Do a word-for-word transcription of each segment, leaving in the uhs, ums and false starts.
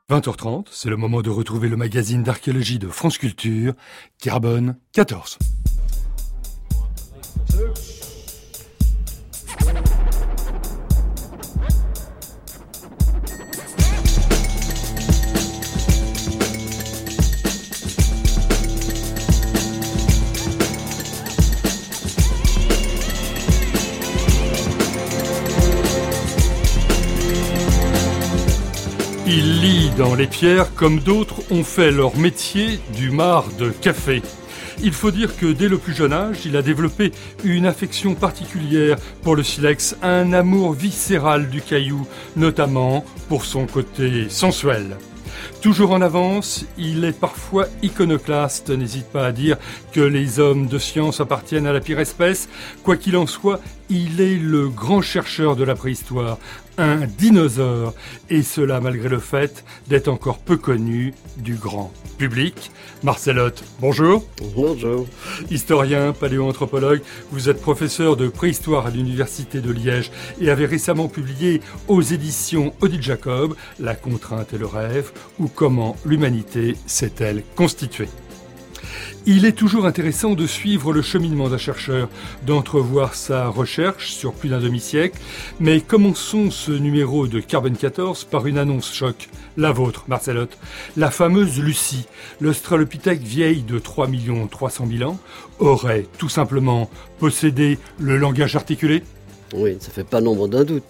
vingt heures trente, c'est le moment de retrouver le magazine d'archéologie de France Culture, Carbone quatorze. Il lit dans les pierres comme d'autres ont fait leur métier du marc de café. Il faut dire que dès le plus jeune âge, il a développé une affection particulière pour le silex, un amour viscéral du caillou, notamment pour son côté sensuel. Toujours en avance, il est parfois iconoclaste, n'hésite pas à dire que les hommes de science appartiennent à la pire espèce. Quoi qu'il en soit, il est le grand chercheur de la préhistoire, un dinosaure, et cela malgré le fait d'être encore peu connu du grand public. Marcel Hoth, bonjour. Bonjour. Historien, paléoanthropologue, vous êtes professeur de préhistoire à l'Université de Liège et avez récemment publié aux éditions Odile Jacob « La contrainte et le rêve » ou « Comment l'humanité s'est-elle constituée ». Il est toujours intéressant de suivre le cheminement d'un chercheur, d'entrevoir sa recherche sur plus d'un demi-siècle. Mais commençons ce numéro de Carbone quatorze par une annonce choc, la vôtre, Marcel Hoth. La fameuse Lucie, l'Australopithèque vieille de trois millions trois cent mille ans, aurait tout simplement possédé le langage articulé ? Oui, ça fait pas nombre d'un doute.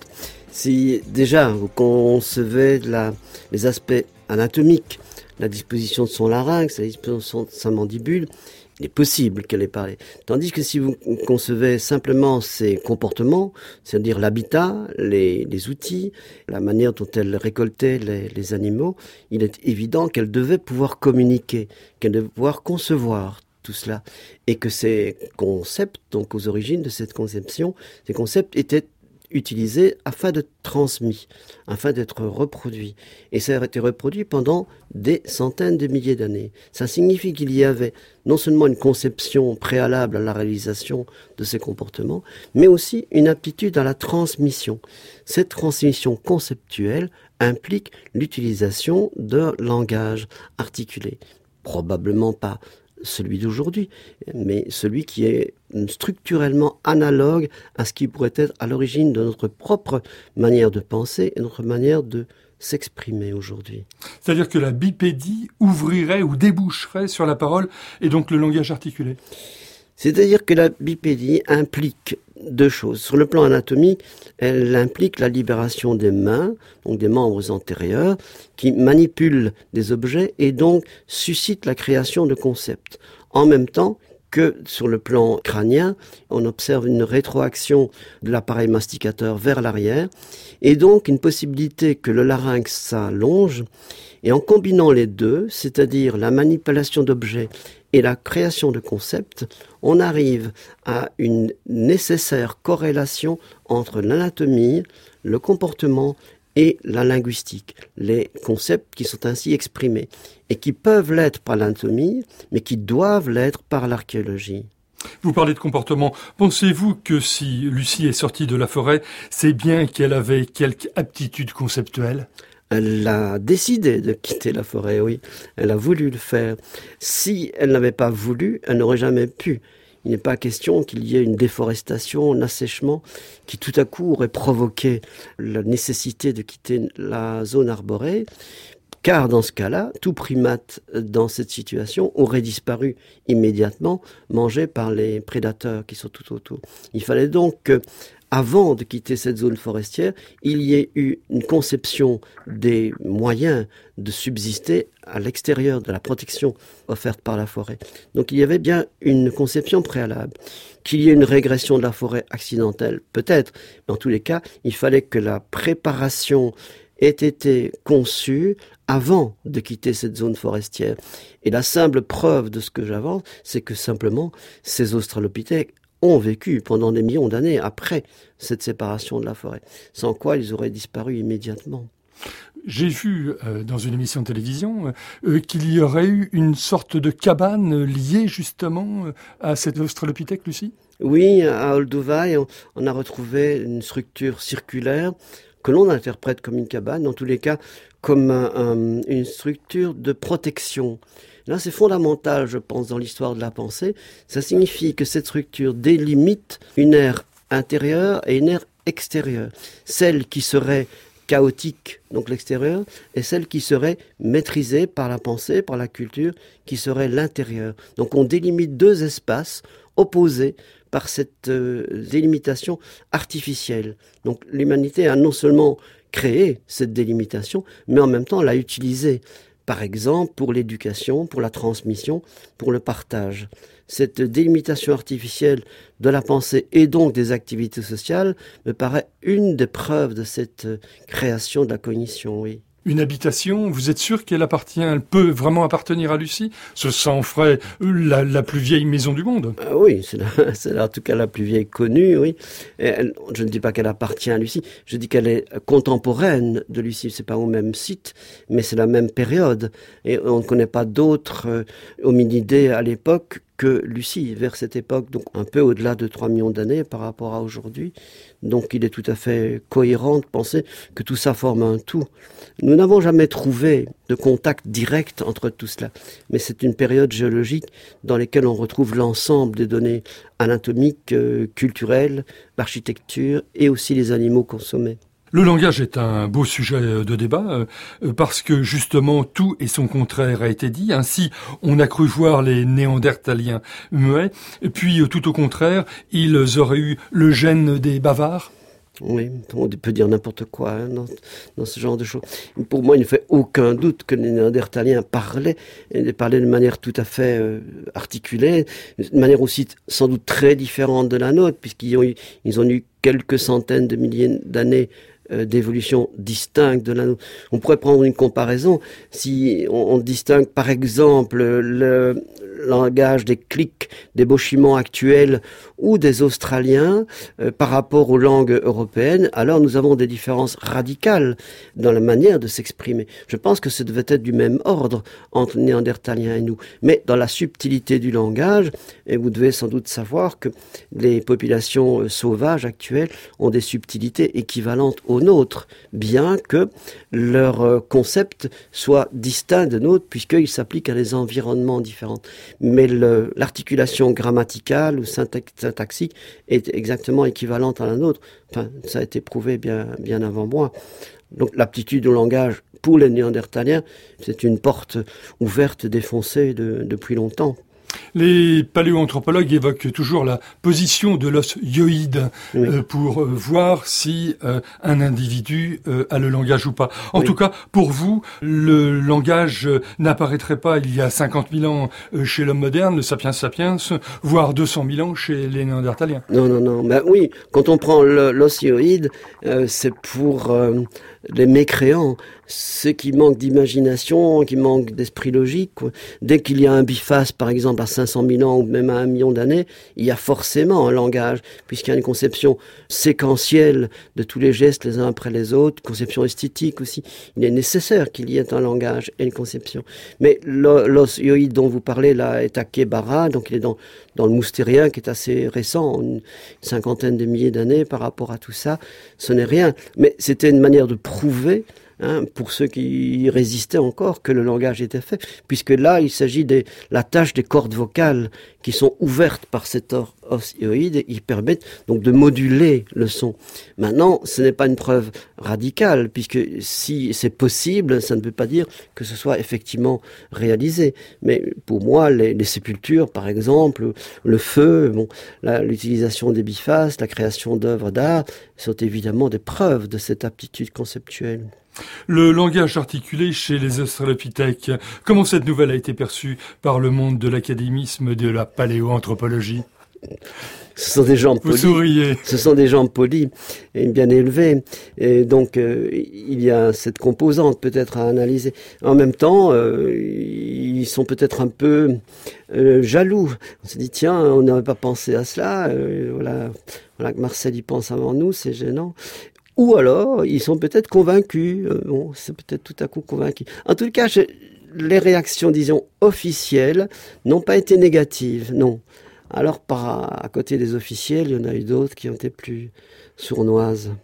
Si déjà vous concevez la, les aspects anatomiques, la disposition de son larynx, la disposition de sa mandibule, il est possible qu'elle ait parlé. Tandis que si vous concevez simplement ses comportements, c'est-à-dire l'habitat, les, les outils, la manière dont elle récoltait les, les animaux, il est évident qu'elle devait pouvoir communiquer, qu'elle devait pouvoir concevoir tout cela. Et que ces concepts, donc aux origines de cette conception, ces concepts étaient utilisé afin d'être transmis, afin d'être reproduit. Et ça a été reproduit pendant des centaines de milliers d'années. Ça signifie qu'il y avait non seulement une conception préalable à la réalisation de ces comportements, mais aussi une aptitude à la transmission. Cette transmission conceptuelle implique l'utilisation d'un langage articulé. Probablement pas celui d'aujourd'hui, mais celui qui est structurellement analogue à ce qui pourrait être à l'origine de notre propre manière de penser et notre manière de s'exprimer aujourd'hui. C'est-à-dire que la bipédie ouvrirait ou déboucherait sur la parole et donc le langage articulé. C'est-à-dire que la bipédie implique deux choses. Sur le plan anatomique, elle implique la libération des mains, donc des membres antérieurs, qui manipulent des objets et donc suscitent la création de concepts. En même temps que sur le plan crânien, on observe une rétroaction de l'appareil masticateur vers l'arrière et donc une possibilité que le larynx s'allonge. Et en combinant les deux, c'est-à-dire la manipulation d'objets et la création de concepts, on arrive à une nécessaire corrélation entre l'anatomie, le comportement et la linguistique. Les concepts qui sont ainsi exprimés et qui peuvent l'être par l'anatomie, mais qui doivent l'être par l'archéologie. Vous parlez de comportement. Pensez-vous que si Lucie est sortie de la forêt, c'est bien qu'elle avait quelque aptitude conceptuelle ? Elle a décidé de quitter la forêt, oui. Elle a voulu le faire. Si elle n'avait pas voulu, elle n'aurait jamais pu. Il n'est pas question qu'il y ait une déforestation, un assèchement qui tout à coup aurait provoqué la nécessité de quitter la zone arborée. Car dans ce cas-là, tout primate dans cette situation aurait disparu immédiatement, mangé par les prédateurs qui sont tout autour. Il fallait donc que, avant de quitter cette zone forestière, il y ait eu une conception des moyens de subsister à l'extérieur de la protection offerte par la forêt. Donc il y avait bien une conception préalable. Qu'il y ait une régression de la forêt accidentelle, peut-être, mais en tous les cas, il fallait que la préparation ait été conçue avant de quitter cette zone forestière. Et la simple preuve de ce que j'avance, c'est que simplement, ces australopithèques ont vécu pendant des millions d'années après cette séparation de la forêt, sans quoi ils auraient disparu immédiatement. J'ai vu euh, dans une émission de télévision euh, qu'il y aurait eu une sorte de cabane liée justement à cette australopithèque, Lucie ? Oui, à Olduvai, on, on a retrouvé une structure circulaire que l'on interprète comme une cabane, en tous les cas comme un, un, une structure de protection. Là, c'est fondamental, je pense, dans l'histoire de la pensée. Ça signifie que cette structure délimite une ère intérieure et une ère extérieure. Celle qui serait chaotique, donc l'extérieur, et celle qui serait maîtrisée par la pensée, par la culture, qui serait l'intérieur. Donc on délimite deux espaces opposés par cette euh, délimitation artificielle. Donc l'humanité a non seulement créé cette délimitation, mais en même temps l'a utilisée. Par exemple, pour l'éducation, pour la transmission, pour le partage. Cette délimitation artificielle de la pensée et donc des activités sociales me paraît une des preuves de cette création de la cognition, oui. Une habitation, vous êtes sûr qu'elle appartient, elle peut vraiment appartenir à Lucie? Ce s'en ferait la, la plus vieille maison du monde. Ah oui, c'est, la, c'est en tout cas la plus vieille connue, oui. Et elle, je ne dis pas qu'elle appartient à Lucie, je dis qu'elle est contemporaine de Lucie. C'est pas au même site, mais c'est la même période. Et on ne connaît pas d'autres euh, hominidés à l'époque que Lucie, vers cette époque, donc un peu au-delà de trois millions d'années par rapport à aujourd'hui. Donc il est tout à fait cohérent de penser que tout ça forme un tout. Nous n'avons jamais trouvé de contact direct entre tout cela, mais c'est une période géologique dans laquelle on retrouve l'ensemble des données anatomiques, euh, culturelles, l'architecture et aussi les animaux consommés. Le langage est un beau sujet de débat euh, parce que justement tout et son contraire a été dit. Ainsi, on a cru voir les Néandertaliens muets, et puis euh, tout au contraire, ils auraient eu le gène des bavards. Oui, on peut dire n'importe quoi hein, dans, dans ce genre de choses. Pour moi, il ne fait aucun doute que les Néandertaliens parlaient, et parlaient de manière tout à fait euh, articulée, de manière aussi sans doute très différente de la nôtre, puisqu'ils ont eu, ils ont eu quelques centaines de milliers d'années d'évolution distincte de la nôtre. On pourrait prendre une comparaison. Si on, on distingue par exemple le langage des clics, des Bochimans actuels ou des Australiens euh, par rapport aux langues européennes, alors nous avons des différences radicales dans la manière de s'exprimer. Je pense que ce devait être du même ordre entre Néandertaliens et nous. Mais dans la subtilité du langage, et vous devez sans doute savoir que les populations euh, sauvages actuelles ont des subtilités équivalentes aux nôtres, bien que leur euh, concept soit distinct de nôtres, puisqu'il s'applique à des environnements différents. Mais le, l'articulation grammaticale ou syntaxique est exactement équivalente à la nôtre. Enfin, ça a été prouvé bien, bien avant moi. Donc l'aptitude au langage pour les Néandertaliens, c'est une porte ouverte, défoncée de, depuis longtemps. Les paléoanthropologues évoquent toujours la position de l'os hyoïde oui. euh, pour euh, voir si euh, un individu euh, a le langage ou pas. En oui. tout cas, pour vous, le langage euh, n'apparaîtrait pas il y a cinquante mille ans euh, chez l'homme moderne, le sapiens sapiens, voire deux cent mille ans chez les Néandertaliens. Non, non, non. Ben oui, quand on prend le, l'os hyoïde, euh, c'est pour euh, les mécréants, ceux qui manquent d'imagination, qui manquent d'esprit logique. Quoi. Dès qu'il y a un biface, par exemple, à cinq cent mille ans ou même à un million d'années, il y a forcément un langage, puisqu'il y a une conception séquentielle de tous les gestes les uns après les autres, conception esthétique aussi. Il est nécessaire qu'il y ait un langage et une conception. Mais l'os hyoïde dont vous parlez là est à Kebara, donc il est dans, dans le Moustérien, qui est assez récent, une cinquantaine de milliers d'années par rapport à tout ça. Ce n'est rien. Mais c'était une manière de prouver, hein, pour ceux qui résistaient encore, que le langage était fait, puisque là, il s'agit de la tâche des cordes vocales qui sont ouvertes par cet os hyoïde et qui permettent donc de moduler le son. Maintenant, ce n'est pas une preuve radicale, puisque si c'est possible, ça ne veut pas dire que ce soit effectivement réalisé. Mais pour moi, les, les sépultures, par exemple, le feu, bon, la, l'utilisation des bifaces, la création d'œuvres d'art, sont évidemment des preuves de cette aptitude conceptuelle. Le langage articulé chez les australopithèques, comment cette nouvelle a été perçue par le monde de l'académisme de la paléoanthropologie ? Ce sont des gens polis. Vous souriez. Ce sont des gens polis et bien élevés. Et donc, euh, il y a cette composante peut-être à analyser. En même temps, euh, ils sont peut-être un peu euh, jaloux. On se dit, tiens, on n'avait pas pensé à cela. Euh, voilà, voilà que Marcel y pense avant nous, c'est gênant. Ou alors, ils sont peut-être convaincus. Euh, bon, c'est peut-être tout à coup convaincus. En tout cas, je, les réactions, disons, officielles n'ont pas été négatives, non. Alors, par, à côté des officiels, il y en a eu d'autres qui ont été plus sournoises.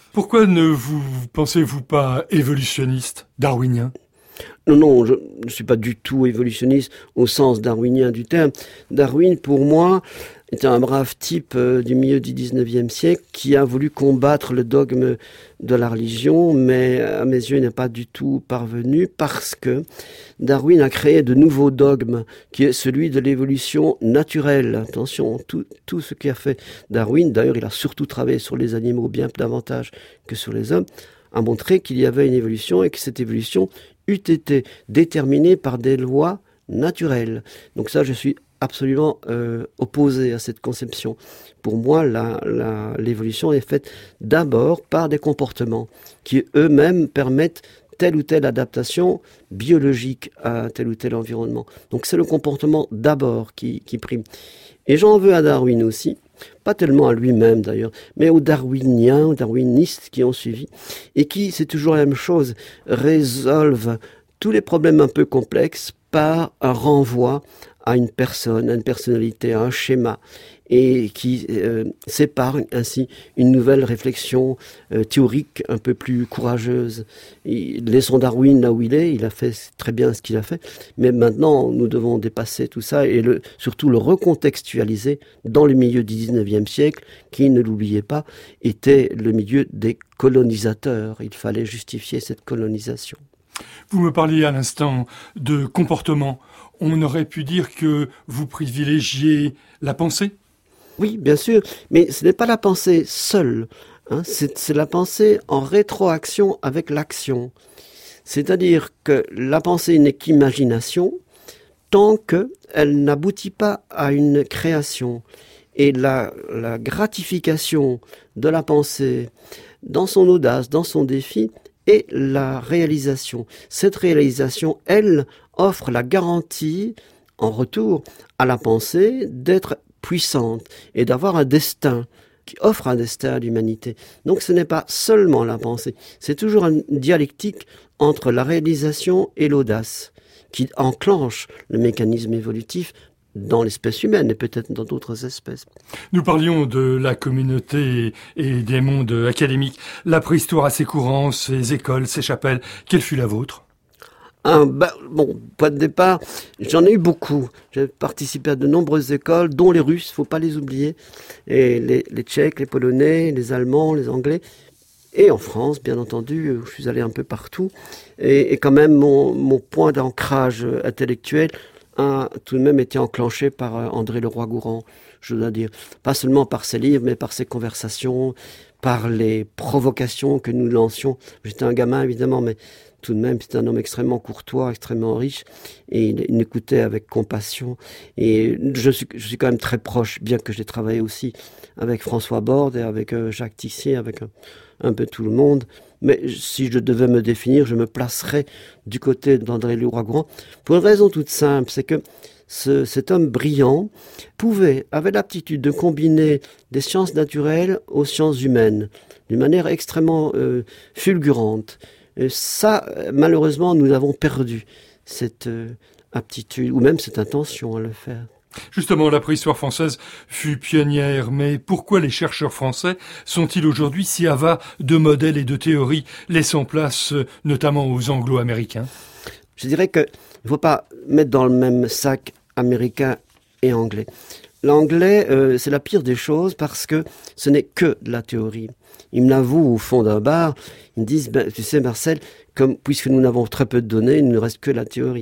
Pourquoi ne vous pensez-vous pas évolutionniste, darwinien ? Non, non, je ne suis pas du tout évolutionniste au sens darwinien du terme. Darwin, pour moi, était un brave type euh, du milieu du dix-neuvième siècle qui a voulu combattre le dogme de la religion, mais à mes yeux, il n'est pas du tout parvenu parce que Darwin a créé de nouveaux dogmes, qui est celui de l'évolution naturelle. Attention, tout, tout ce qui a fait Darwin, d'ailleurs, il a surtout travaillé sur les animaux bien davantage que sur les hommes, a montré qu'il y avait une évolution et que cette évolution eût été déterminée par des lois naturelles. Donc ça, je suis absolument euh, opposé à cette conception. Pour moi, la, la, l'évolution est faite d'abord par des comportements qui eux-mêmes permettent telle ou telle adaptation biologique à tel ou tel environnement. Donc c'est le comportement d'abord qui, qui prime. Et j'en veux à Darwin aussi, pas tellement à lui-même d'ailleurs, mais aux darwiniens, aux darwinistes qui ont suivi, et qui, c'est toujours la même chose, résolvent tous les problèmes un peu complexes par un renvoi à une personne, à une personnalité, à un schéma, et qui euh, sépare ainsi une nouvelle réflexion euh, théorique un peu plus courageuse. Et laissons Darwin là où il est, il a fait très bien ce qu'il a fait, mais maintenant nous devons dépasser tout ça et le, surtout le recontextualiser dans le milieu du dix-neuvième siècle, qui, ne l'oubliez pas, était le milieu des colonisateurs. Il fallait justifier cette colonisation. Vous me parliez à l'instant de comportement. On aurait pu dire que vous privilégiez la pensée ? Oui, bien sûr, mais ce n'est pas la pensée seule, hein, c'est, c'est la pensée en rétroaction avec l'action. C'est-à-dire que la pensée n'est qu'imagination tant qu'elle n'aboutit pas à une création. Et la, la gratification de la pensée dans son audace, dans son défi, est la réalisation. Cette réalisation, elle, offre la garantie, en retour à la pensée, d'être puissante et d'avoir un destin qui offre un destin à l'humanité. Donc ce n'est pas seulement la pensée, c'est toujours une dialectique entre la réalisation et l'audace qui enclenche le mécanisme évolutif dans l'espèce humaine et peut-être dans d'autres espèces. Nous parlions de la communauté et des mondes académiques. La préhistoire a ses courants, ses écoles, ses chapelles. Quelle fut la vôtre ? Un, bah, bon, point de départ, j'en ai eu beaucoup. J'ai participé à de nombreuses écoles, dont les Russes, faut pas les oublier, et les, les Tchèques, les Polonais, les Allemands, les Anglais, et en France, bien entendu, où je suis allé un peu partout. Et, et quand même, mon, mon point d'ancrage intellectuel a tout de même été enclenché par André Leroi-Gourhan, je dois dire. Pas seulement par ses livres, mais par ses conversations, par les provocations que nous lancions. J'étais un gamin, évidemment, mais tout de même, c'était un homme extrêmement courtois, extrêmement riche, et il, il écoutait avec compassion. Et je suis, je suis quand même très proche, bien que j'ai travaillé aussi avec François Borde et avec euh, Jacques Tissier, avec un, un peu tout le monde. Mais si je devais me définir, je me placerais du côté d'André Leroi-Gourhan, pour une raison toute simple, c'est que ce, cet homme brillant pouvait, avait l'aptitude de combiner des sciences naturelles aux sciences humaines, d'une manière extrêmement euh, fulgurante. Et ça, malheureusement, nous avons perdu cette euh, aptitude, ou même cette intention à le faire. Justement, la préhistoire française fut pionnière, mais pourquoi les chercheurs français sont-ils aujourd'hui si avares de modèles et de théories, laissant place notamment aux anglo-américains ? Je dirais qu'il ne faut pas mettre dans le même sac américain et anglais. L'anglais, euh, c'est la pire des choses parce que ce n'est que de la théorie. Ils me l'avouent au fond d'un bar, ils me disent, ben, tu sais Marcel, comme, puisque nous n'avons très peu de données, il ne reste que la théorie.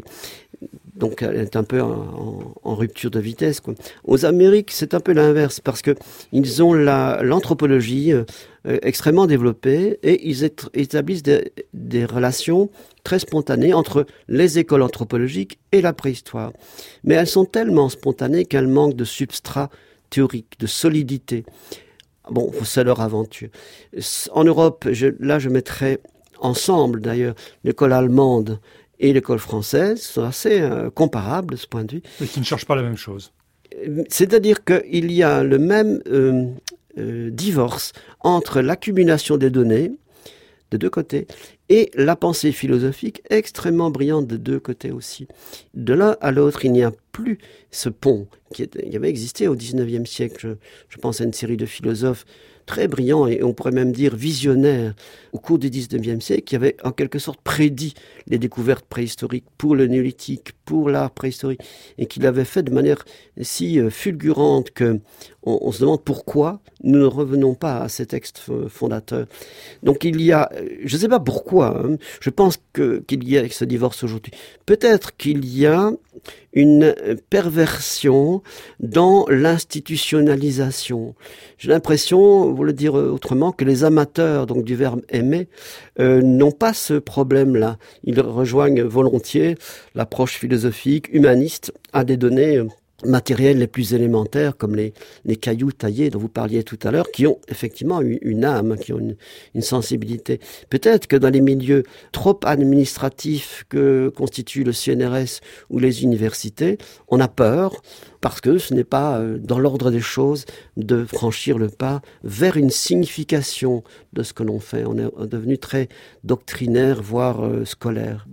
Donc elle est un peu en, en, en rupture de vitesse, quoi. Aux Amériques, c'est un peu l'inverse, parce que ils ont la, l'anthropologie euh, extrêmement développée et ils est, établissent des, des relations très spontanées entre les écoles anthropologiques et la préhistoire. Mais elles sont tellement spontanées qu'elles manquent de substrat théorique, de solidité. Bon, c'est leur aventure. En Europe, je, là je mettrais ensemble d'ailleurs l'école allemande et l'école française, sont assez euh, comparables de ce point de vue. Et qui ne cherchent pas la même chose. C'est-à-dire qu'il y a le même euh, euh, divorce entre l'accumulation des données, de deux côtés, et la pensée philosophique extrêmement brillante de deux côtés aussi. De l'un à l'autre, il n'y a plus ce pont qui, était, qui avait existé au dix-neuvième siècle. Je, je pense à une série de philosophes très brillants et on pourrait même dire visionnaires au cours du dix-neuvième siècle qui avaient en quelque sorte prédit les découvertes préhistoriques pour le néolithique, pour l'art préhistorique et qui l'avaient fait de manière si fulgurante que on, on se demande pourquoi nous ne revenons pas à ces textes fondateurs. Donc il y a, je ne sais pas pourquoi, hein, je pense que, qu'il y a ce divorce aujourd'hui. Peut-être qu'il y a une perversion dans l'institutionnalisation. J'ai l'impression, vous le dire autrement, que les amateurs donc du verbe aimer euh, n'ont pas ce problème-là. Ils rejoignent volontiers l'approche philosophique, humaniste, à des données matériels les plus élémentaires, comme les, les cailloux taillés dont vous parliez tout à l'heure, qui ont effectivement une, une âme, qui ont une, une sensibilité. Peut-être que dans les milieux trop administratifs que constituent le C N R S ou les universités, on a peur, parce que ce n'est pas dans l'ordre des choses de franchir le pas vers une signification de ce que l'on fait. On est devenu très doctrinaire, voire euh, scolaire.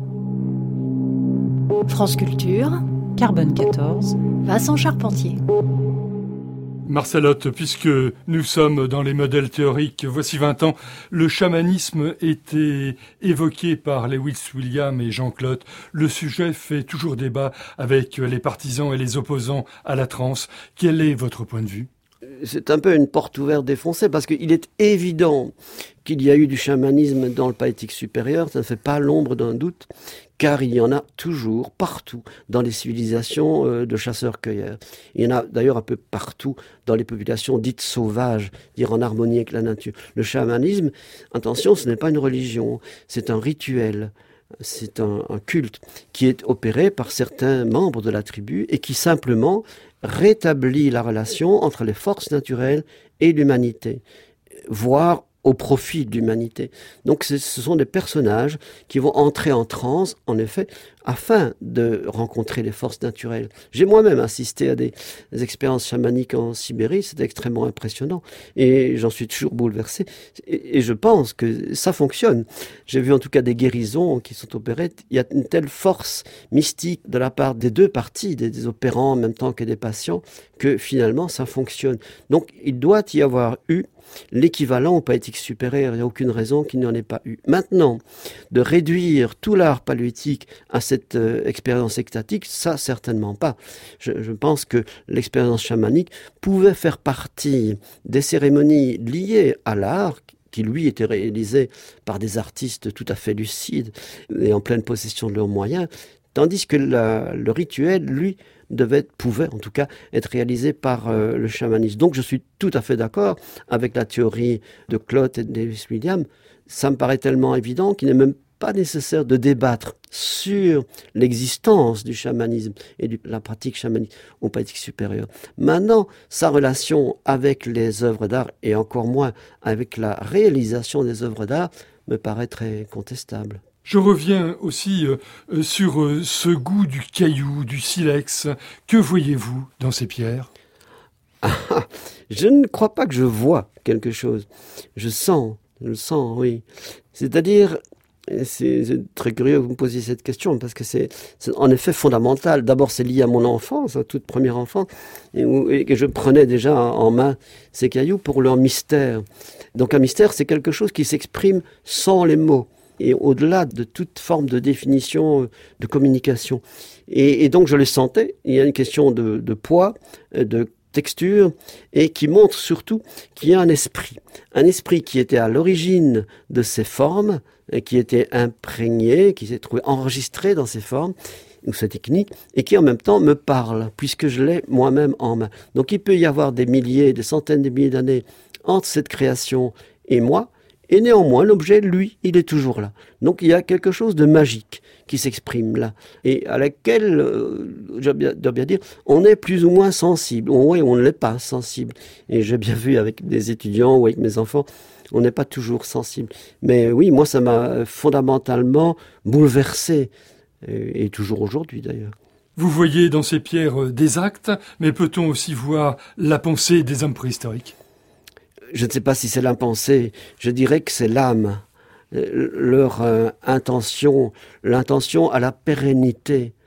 France Culture, Carbone quatorze, Vincent Charpentier. Marcelotte, puisque nous sommes dans les modèles théoriques, voici vingt ans, le chamanisme était évoqué par Lewis Williams et Jean Clotte. Le sujet fait toujours débat avec les partisans et les opposants à la transe. Quel est votre point de vue ? C'est un peu une porte ouverte défoncée parce qu'il est évident qu'il y a eu du chamanisme dans le païtique supérieur, ça ne fait pas l'ombre d'un doute, car il y en a toujours, partout, dans les civilisations euh, de chasseurs-cueilleurs. Il y en a d'ailleurs un peu partout dans les populations dites sauvages, dire en harmonie avec la nature. Le chamanisme, attention, ce n'est pas une religion, c'est un rituel. C'est un, un culte qui est opéré par certains membres de la tribu et qui simplement rétablit la relation entre les forces naturelles et l'humanité, voire au profit de l'humanité. Donc ce sont des personnages qui vont entrer en transe, en effet, afin de rencontrer les forces naturelles. J'ai moi-même assisté à des, des expériences chamaniques en Sibérie, c'est extrêmement impressionnant, et j'en suis toujours bouleversé, et, et je pense que ça fonctionne. J'ai vu en tout cas des guérisons qui sont opérées, il y a une telle force mystique de la part des deux parties, des, des opérants en même temps que des patients, que finalement ça fonctionne. Donc il doit y avoir eu l'équivalent au païtique supérieur, il n'y a aucune raison qu'il n'y en ait pas eu. Maintenant, de réduire tout l'art paléolithique à cette euh, expérience extatique, ça certainement pas. Je, je pense que l'expérience chamanique pouvait faire partie des cérémonies liées à l'art, qui lui était réalisé par des artistes tout à fait lucides et en pleine possession de leurs moyens, tandis que la, le rituel, lui, devait, pouvait en tout cas être réalisé par euh, le chamanisme. Donc je suis tout à fait d'accord avec la théorie de Clotte et de Lewis Williams. Ça me paraît tellement évident qu'il n'est même pas nécessaire de débattre sur l'existence du chamanisme et de la pratique chamanique au païtique supérieur. Maintenant, sa relation avec les œuvres d'art et encore moins avec la réalisation des œuvres d'art me paraît très contestable. Je reviens aussi euh, sur euh, ce goût du caillou, du silex. Que voyez-vous dans ces pierres ? Ah, je ne crois pas que je vois quelque chose. Je sens, je le sens, oui. C'est-à-dire, c'est, c'est très curieux que vous me posiez cette question, parce que c'est, c'est en effet fondamental. D'abord, c'est lié à mon enfance, à toute première enfance, et, où, et que je prenais déjà en main ces cailloux pour leur mystère. Donc un mystère, c'est quelque chose qui s'exprime sans les mots, et au-delà de toute forme de définition, de communication. Et, et donc je le sentais, il y a une question de, de poids, de texture, et qui montre surtout qu'il y a un esprit. Un esprit qui était à l'origine de ces formes, et qui était imprégné, qui s'est trouvé enregistré dans ces formes, ou ces techniques, et qui en même temps me parle, puisque je l'ai moi-même en main. Donc il peut y avoir des milliers, des centaines de milliers d'années entre cette création et moi, et néanmoins, l'objet, lui, il est toujours là. Donc il y a quelque chose de magique qui s'exprime là, et à laquelle, euh, je dois bien dire, on est plus ou moins sensible. On, oui, on ne l'est pas sensible. Et j'ai bien vu avec des étudiants ou avec mes enfants, on n'est pas toujours sensible. Mais oui, moi, ça m'a fondamentalement bouleversé, et, et toujours aujourd'hui d'ailleurs. Vous voyez dans ces pierres des actes, mais peut-on aussi voir la pensée des hommes préhistoriques ? Je ne sais pas si c'est l'impensé, je dirais que c'est l'âme, leur euh, intention, l'intention à la pérennité.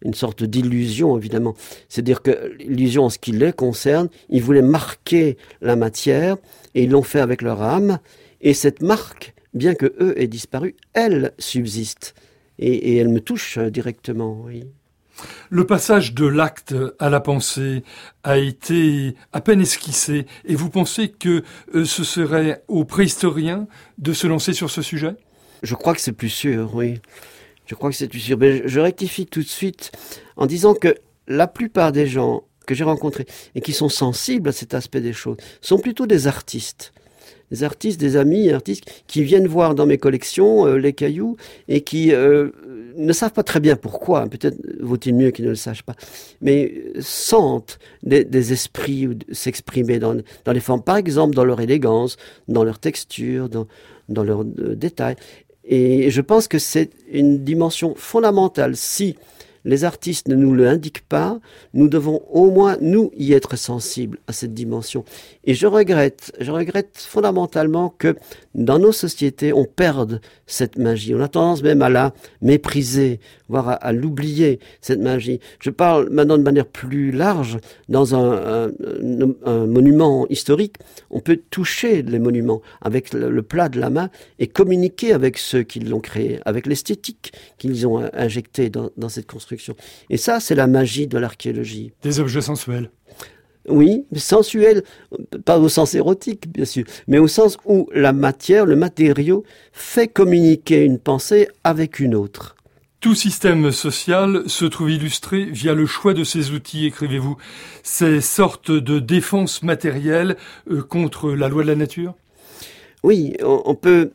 une sorte d'illusion, évidemment. C'est-à-dire que l'illusion, en ce qui les concerne, ils voulaient marquer la matière, et ils l'ont fait avec leur âme, et cette marque, bien que eux aient disparu, elle subsiste, et, et elle me touche directement, oui. Le passage de l'acte à la pensée a été à peine esquissé, et vous pensez que euh, ce serait aux préhistoriens de se lancer sur ce sujet ? Je crois que c'est plus sûr, oui. Je crois que c'est plus sûr. Mais je rectifie tout de suite en disant que la plupart des gens que j'ai rencontrés et qui sont sensibles à cet aspect des choses sont plutôt des artistes. Des artistes, des amis artistes qui viennent voir dans mes collections euh, les cailloux et qui euh, ne savent pas très bien pourquoi, peut-être vaut-il mieux qu'ils ne le sachent pas, mais sentent des, des esprits s'exprimer dans, dans les formes, par exemple dans leur élégance, dans leur texture, dans, dans leurs euh, détails. Et je pense que c'est une dimension fondamentale. Si les artistes ne nous le indiquent pas, nous devons au moins, nous, y être sensibles à cette dimension. Et je regrette, je regrette fondamentalement que dans nos sociétés, on perde cette magie. On a tendance même à la mépriser, voire à, à l'oublier, cette magie. Je parle maintenant de manière plus large. Dans un, un, un monument historique, on peut toucher les monuments avec le, le plat de la main et communiquer avec ceux qui l'ont créé, avec l'esthétique qu'ils ont injectée dans, dans cette construction. Et ça, c'est la magie de l'archéologie. Des objets sensuels. Oui, sensuels, pas au sens érotique, bien sûr, mais au sens où la matière, le matériau, fait communiquer une pensée avec une autre. Tout système social se trouve illustré via le choix de ses outils, écrivez-vous. Ces sortes de défense matérielle euh, contre la loi de la nature ? Oui, on, on peut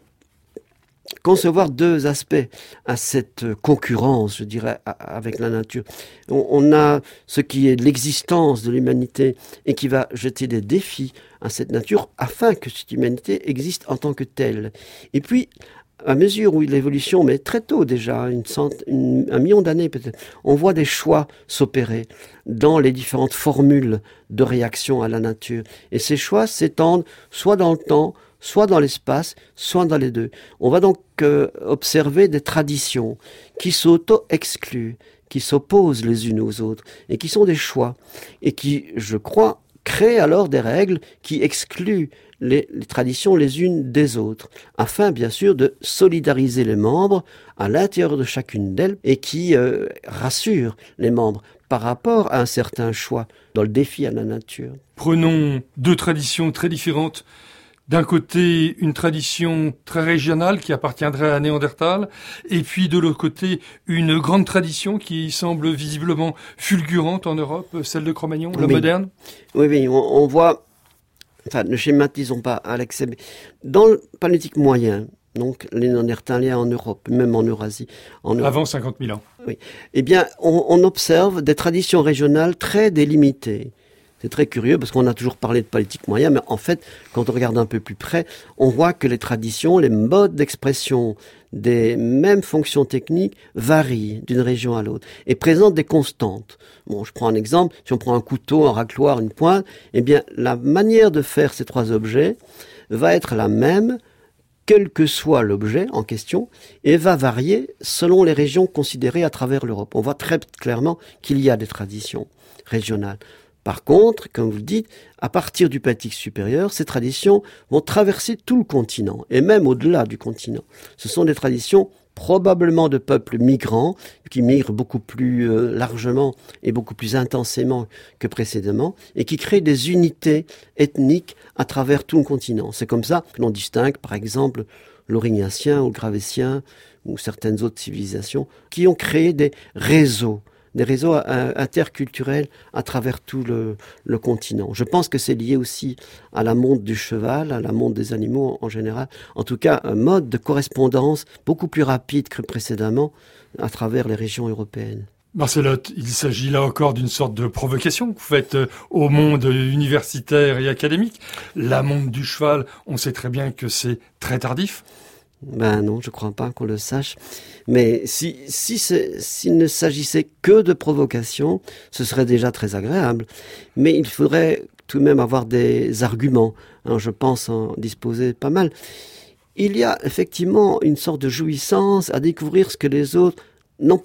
concevoir deux aspects à cette concurrence, je dirais, avec la nature. On, on a ce qui est l'existence de l'humanité et qui va jeter des défis à cette nature afin que cette humanité existe en tant que telle. Et puis, à mesure où l'évolution, mais très tôt déjà, une cent, une, un million d'années peut-être, on voit des choix s'opérer dans les différentes formules de réaction à la nature. Et ces choix s'étendent soit dans le temps, soit dans l'espace, soit dans les deux. On va donc euh, observer des traditions qui s'auto-excluent, qui s'opposent les unes aux autres, et qui sont des choix, et qui, je crois, créent alors des règles qui excluent les, les traditions les unes des autres, afin bien sûr de solidariser les membres à l'intérieur de chacune d'elles, et qui euh, rassurent les membres par rapport à un certain choix dans le défi à la nature. Prenons deux traditions très différentes. D'un côté, une tradition très régionale qui appartiendrait à Néandertal, et puis de l'autre côté, une grande tradition qui semble visiblement fulgurante en Europe, celle de Cro-Magnon, le oui. moderne. Oui, oui, on, on voit, enfin, ne schématisons pas à l'excès, dans le paléolithique moyen, donc les Néandertaliens en Europe, même en Eurasie. En Europe, avant cinquante mille ans. Oui. Eh bien, on, on observe des traditions régionales très délimitées. C'est très curieux parce qu'on a toujours parlé de paléolithique moyen, mais en fait, quand on regarde un peu plus près, on voit que les traditions, les modes d'expression des mêmes fonctions techniques varient d'une région à l'autre et présentent des constantes. Bon, je prends un exemple. Si on prend un couteau, un racloir, une pointe, eh bien, la manière de faire ces trois objets va être la même, quel que soit l'objet en question, et va varier selon les régions considérées à travers l'Europe. On voit très clairement qu'il y a des traditions régionales. Par contre, comme vous le dites, à partir du Paléolithique supérieur, ces traditions vont traverser tout le continent, et même au-delà du continent. Ce sont des traditions probablement de peuples migrants, qui migrent beaucoup plus euh, largement et beaucoup plus intensément que précédemment, et qui créent des unités ethniques à travers tout le continent. C'est comme ça que l'on distingue, par exemple, l'Aurignacien ou le Gravétien, ou certaines autres civilisations, qui ont créé des réseaux des réseaux interculturels à travers tout le, le continent. Je pense que c'est lié aussi à la monte du cheval, à la monte des animaux en général. En tout cas, un mode de correspondance beaucoup plus rapide que précédemment à travers les régions européennes. Marcelotte, il s'agit là encore d'une sorte de provocation que vous faites au monde universitaire et académique. La monte du cheval, on sait très bien que c'est très tardif. Ben non, je crois pas qu'on le sache. Mais si, si s'il ne s'agissait que de provocation, ce serait déjà très agréable. Mais il faudrait tout de même avoir des arguments. Hein, je pense en disposer pas mal. Il y a effectivement une sorte de jouissance à découvrir ce que les autres n'ont pas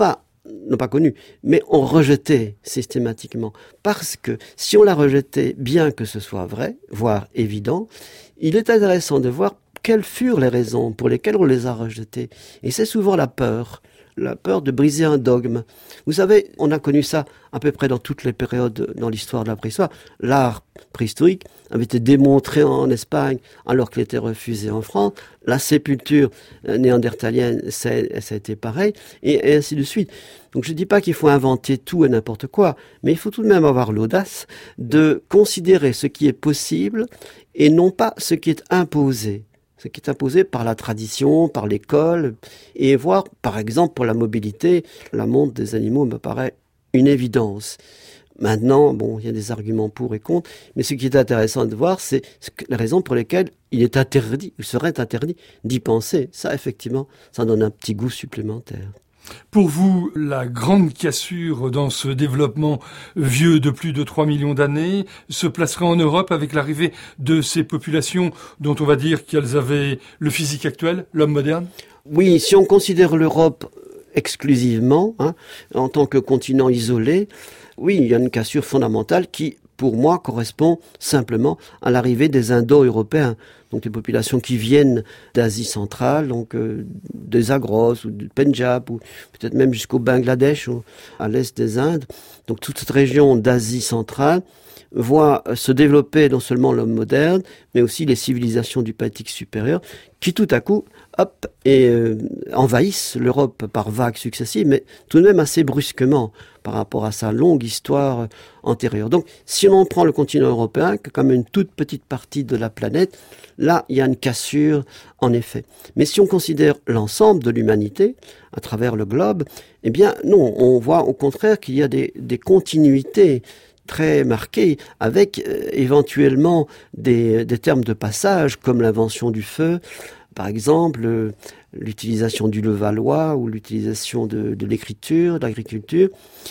non pas connue, mais on rejetait systématiquement. Parce que si on la rejetait, bien que ce soit vrai, voire évident, il est intéressant de voir quelles furent les raisons pour lesquelles on les a rejetés. Et c'est souvent la peur. La peur de briser un dogme. Vous savez, on a connu ça à peu près dans toutes les périodes dans l'histoire de la préhistoire. L'art préhistorique avait été démontré en Espagne alors qu'il était refusé en France. La sépulture néandertalienne, ça, ça a été pareil, et, et ainsi de suite. Donc je ne dis pas qu'il faut inventer tout et n'importe quoi, mais il faut tout de même avoir l'audace de considérer ce qui est possible et non pas ce qui est imposé. Ce qui est imposé par la tradition, par l'école, et voir, par exemple, pour la mobilité, la montre des animaux me paraît une évidence. Maintenant, bon, il y a des arguments pour et contre, mais ce qui est intéressant de voir, c'est les raisons pour lesquelles il est interdit, il serait interdit d'y penser. Ça, effectivement, ça donne un petit goût supplémentaire. Pour vous, la grande cassure dans ce développement vieux de plus de trois millions d'années se placerait en Europe avec l'arrivée de ces populations dont on va dire qu'elles avaient le physique actuel, l'homme moderne ? Oui, si on considère l'Europe exclusivement, hein, en tant que continent isolé, oui, il y a une cassure fondamentale qui, pour moi, correspond simplement à l'arrivée des Indo-Européens, donc des populations qui viennent d'Asie centrale, donc euh, des Zagros ou du Pendjab, ou peut-être même jusqu'au Bangladesh, ou à l'est des Indes. Donc toute cette région d'Asie centrale voit se développer non seulement l'homme moderne, mais aussi les civilisations du Pacifique supérieur, qui tout à coup, hop, et euh, envahissent l'Europe par vagues successives, mais tout de même assez brusquement par rapport à sa longue histoire antérieure. Donc, si on prend le continent européen, comme une toute petite partie de la planète, là, il y a une cassure, en effet. Mais si on considère l'ensemble de l'humanité, à travers le globe, eh bien, non, on voit au contraire qu'il y a des, des continuités très marquées, avec euh, éventuellement des, des termes de passage, comme l'invention du feu, par exemple, euh, l'utilisation du levallois ou l'utilisation de, de l'écriture, de l'agriculture.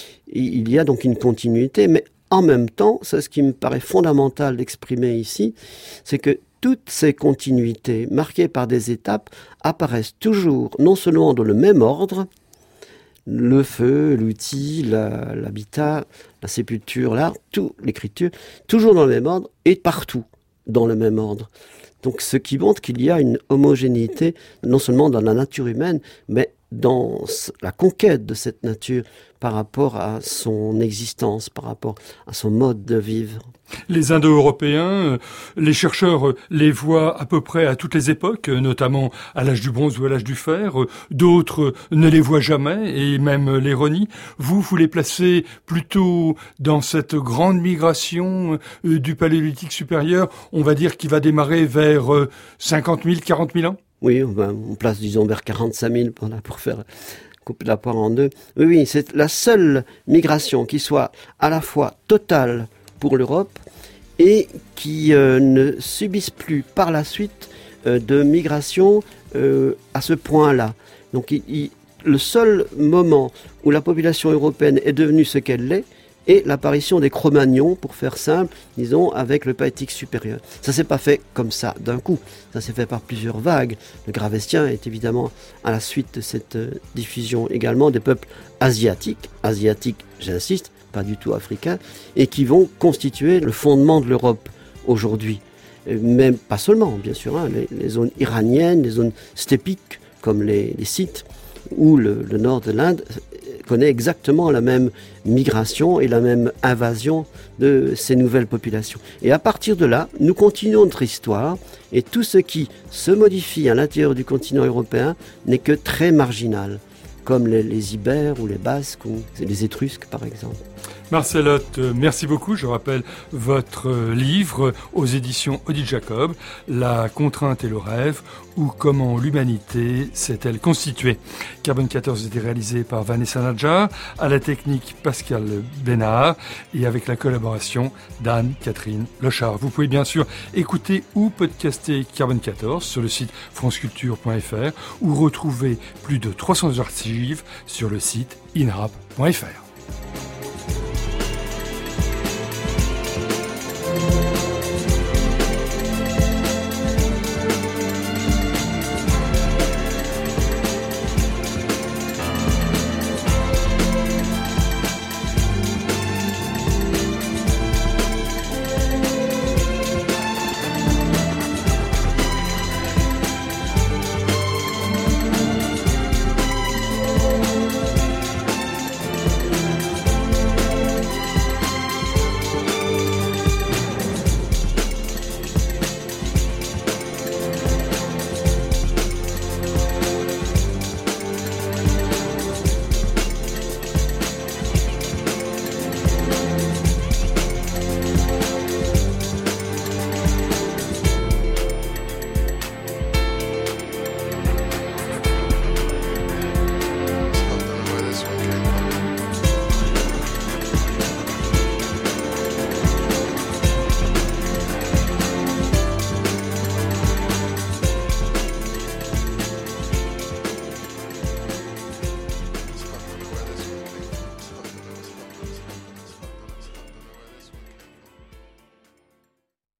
Il y a donc une continuité, mais en même temps, c'est ce qui me paraît fondamental d'exprimer ici, c'est que toutes ces continuités marquées par des étapes apparaissent toujours, non seulement dans le même ordre, le feu, l'outil, la, l'habitat, la sépulture, l'art, tout, l'écriture, toujours dans le même ordre et partout dans le même ordre. Donc ce qui montre qu'il y a une homogénéité non seulement dans la nature humaine, mais dans la conquête de cette nature par rapport à son existence, par rapport à son mode de vivre. Les Indo-Européens, les chercheurs les voient à peu près à toutes les époques, notamment à l'âge du bronze ou à l'âge du fer. D'autres ne les voient jamais et même les renient. Vous, vous les placez plutôt dans cette grande migration du Paléolithique supérieur, on va dire qui va démarrer vers cinquante mille, quarante mille ans ? Oui, on place, disons, vers quarante-cinq mille pour, pour faire couper la poire en deux. Oui, oui, c'est la seule migration qui soit à la fois totale pour l'Europe et qui euh, ne subisse plus par la suite euh, de migration euh, à ce point-là. Donc, il, il, le seul moment où la population européenne est devenue ce qu'elle est, et l'apparition des Cro-Magnons, pour faire simple, disons, avec le Paléolithique supérieur. Ça s'est pas fait comme ça, d'un coup. Ça s'est fait par plusieurs vagues. Le Gravestien est évidemment à la suite de cette euh, diffusion également des peuples asiatiques, asiatiques, j'insiste, pas du tout africains, et qui vont constituer le fondement de l'Europe aujourd'hui. Mais pas seulement, bien sûr, hein, les, les zones iraniennes, les zones stépiques, comme les, les Scythes, ou le, le nord de l'Inde, connaît exactement la même migration et la même invasion de ces nouvelles populations. Et à partir de là, nous continuons notre histoire et tout ce qui se modifie à l'intérieur du continent européen n'est que très marginal, comme les, les Ibères ou les Basques ou les Étrusques par exemple. Marcel Hoth, merci beaucoup. Je rappelle votre livre aux éditions Odile Jacob, La contrainte et le rêve, ou comment l'humanité s'est-elle constituée. Carbone quatorze était réalisé par Vanessa Nadjar, à la technique Pascal Bénard et avec la collaboration d'Anne-Catherine Lochard. Vous pouvez bien sûr écouter ou podcaster Carbone quatorze sur le site franceculture point f r ou retrouver plus de trois cents archives sur le site inrap point f r.